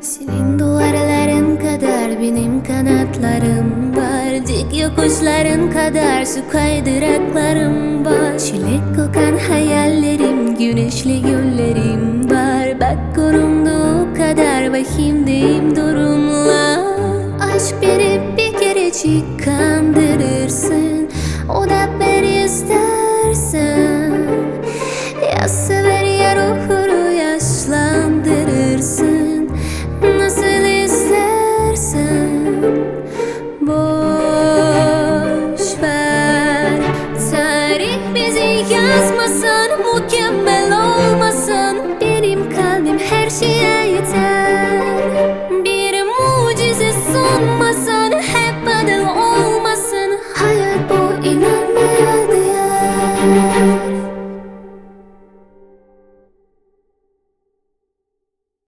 Senin duvarların kadar benim kanatlarım var. Dik yokuşların kadar su kaydıraklarım var. Çilek kokan hayallerim, güneşli günlerim var. Bak konumda o kadar vahimdeyim durumlar. Aşk beni bir kerecik kandırırsın, o da beni istersen. Ya sever ya ruhunu yaşlandırırsın, nasıl istersen. Boş ver, tarih bizi yazmasın, mükemmel olmasın. Benim kalbim her şeye yeter.